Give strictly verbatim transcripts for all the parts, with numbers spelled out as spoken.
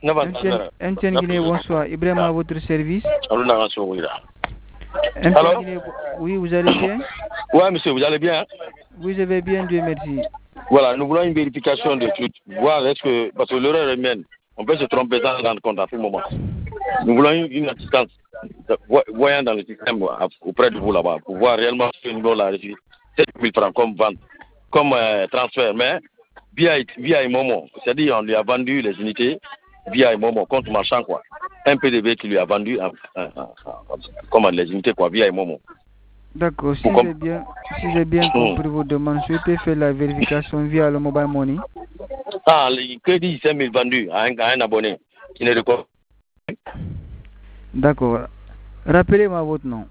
M T N Guinée, bonsoir. Ibrahim à votre service. Alors, M T N Guinée, oui, vous allez bien? Oui, monsieur, vous allez bien? Oui, je vais bien, Dieu merci. Voilà, nous voulons une vérification de tout. Voir est-ce que, parce que l'erreur est humaine, on peut se tromper sans se rendre compte à tout moment. Nous voulons une, une assistance voyant dans le système auprès de vous là-bas pour voir réellement ce niveau-là a reçu sept mille francs comme vente, comme euh, transfert, mais via, via Momo. C'est-à-dire on lui a vendu les unités via Momo, compte marchand quoi. Un P D V qui lui a vendu euh, euh, euh, comme les unités quoi, via Momo. D'accord, si j'ai bien, si j'ai bien compris vos demandes, je peux faire la vérification via le mobile money. Ah, le crédit cinq mille vendus à un, à un abonné qui ne reconnaît. D'accord. Rappelez-moi votre nom.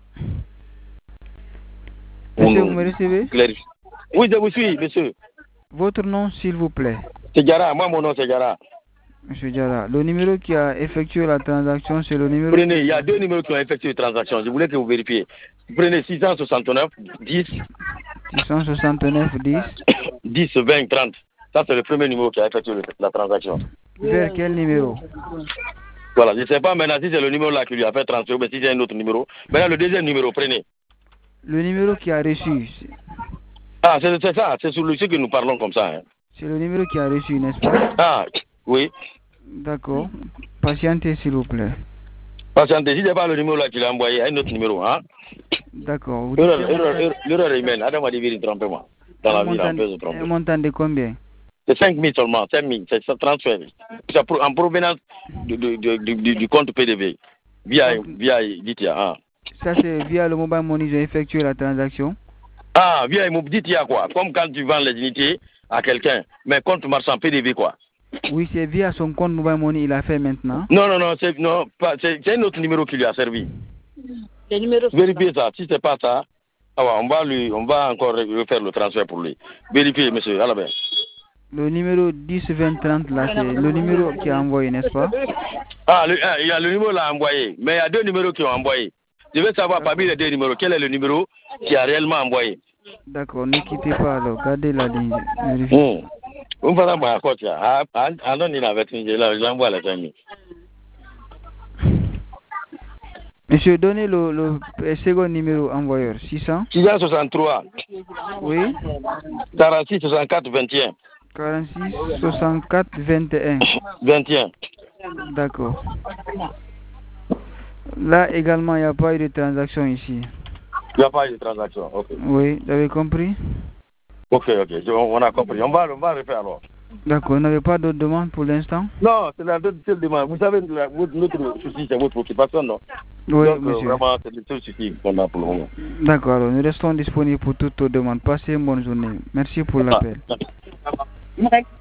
Est-ce que vous me recevez? Oui, je vous suis, monsieur. Votre nom, s'il vous plaît. C'est Diarra, moi mon nom c'est Diarra. Monsieur Diarra, le numéro qui a effectué la transaction, c'est le numéro... Prenez, il y a deux numéros qui ont effectué la transaction. Je voulais que vous vérifiez. Prenez six cent soixante-neuf, dix. six cent soixante-neuf, dix. dix, vingt, trente. Ça, c'est le premier numéro qui a effectué la transaction. Vers quel numéro? Voilà, je ne sais pas maintenant si c'est le numéro là qui lui a fait transfert, mais si c'est un autre numéro. Maintenant, le deuxième numéro, prenez. Le numéro qui a reçu. Ah, c'est ça, c'est sur le site que nous parlons comme ça. Hein. C'est le numéro qui a reçu, n'est-ce pas? Ah, oui. D'accord. Patientez, s'il vous plaît. Patientez, si ce n'est pas le numéro là qu'il a envoyé, un autre numéro. Hein? D'accord. L'erreur est humaine. Adam a dit, trompez-moi. Dans la vie, on peut se tromper. Un montant de combien? C'est cinq mille seulement, cinq mille, c'est ça transfert. C'est en provenance du, du, du, du, du compte P D V, via, donc, via Ditia. Ah. Ça, c'est via le mobile money, j'ai effectué la transaction? Ah, via Ditia, quoi. Comme quand tu vends les unités à quelqu'un, mais compte marchand P D V, quoi. Oui, c'est via son compte mobile money, il a fait maintenant? Non, non, non, c'est non, un autre numéro qui lui a servi. Vérifiez ça, si c'est pas ça, ah ouais, on, va lui, on va encore refaire le transfert pour lui. Vérifiez, monsieur, à la bain. Le numéro dix vingt trente, là, c'est le numéro qui a envoyé, n'est-ce pas? Ah, le, il y a le numéro là envoyé, mais il y a deux numéros qui ont envoyé. Je veux savoir parmi les deux numéros, quel est le numéro qui a réellement envoyé. D'accord, ne quittez pas alors, gardez la ligne. Hum. Vous faites un bon accord, ah, ah, non, il avait une, j'envoie la famille. Monsieur, donnez le, le second numéro envoyeur, six cents. six cent soixante-trois. Oui. quarante-six soixante-quatre vingt et un. quarante-six soixante-quatre vingt et un. vingt et un. D'accord. Là également, il n'y a pas eu de transaction ici. Il n'y a pas eu de transaction, ok. Oui, vous avez compris? Ok, ok, on a compris. On va, on va refaire alors. D'accord, vous n'avez pas d'autres demandes pour l'instant? Non, c'est la seule demande. Vous savez, notre souci, c'est votre occupation, non? Oui, donc, monsieur. Euh, vraiment, c'est le seul souci qu'on a pour le moment. D'accord, alors nous restons disponibles pour toutes vos demandes. Passez une bonne journée. Merci pour l'appel. Ah,